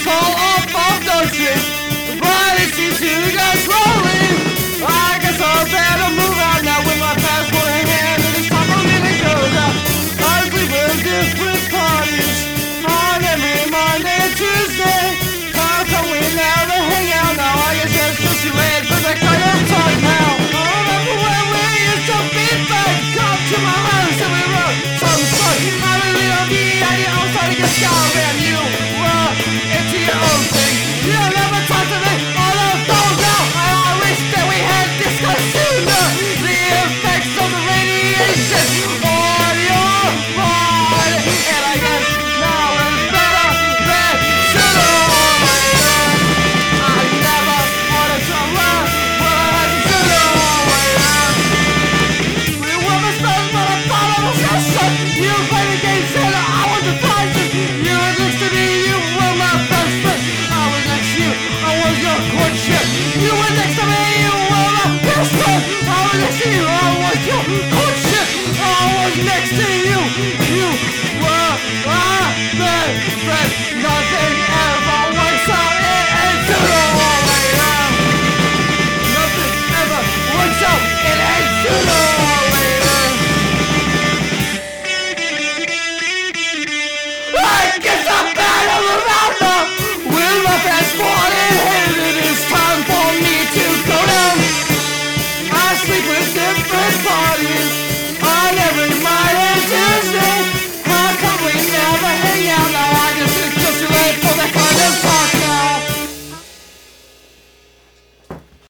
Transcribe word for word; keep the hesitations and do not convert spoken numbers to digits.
fall off of the street, but it seems to go slowly. I guess I better move out now with my passport in hand, and it's time for me to go now. I sleep with different parties on every Monday and Tuesday. How come we never hang out now? I guess it's just too late for the kind of talk now. I remember when we used to be back, come to my house and we wrote some songs. I really love the idea of starting a scout, and you were into your own thing. You never talked to me on the phone now. I wish that we had discussed sooner the effects of the radiation on your body. And I guess now it's better than sooner or later. I never wanted to run, but I had to sooner or later. We were mistakes, but I thought I was your son. You played the game, said I was the prize. You were next to me, you were my best friend. I was next to you, I was your courtship. You were next to me, you were my best friend. I was next to you, I was your courtship. I was next to you, you were my best friend. Nothing ever works out, it ends sooner or later. Nothing ever works out, it ends sooner or later. I guess I'm bad all around now. With my passport in hand, it is time for me to go down. I sleep with different parties on every Monday and Tuesday. How come we never hang out now? I guess it's just too late for that kind of talk.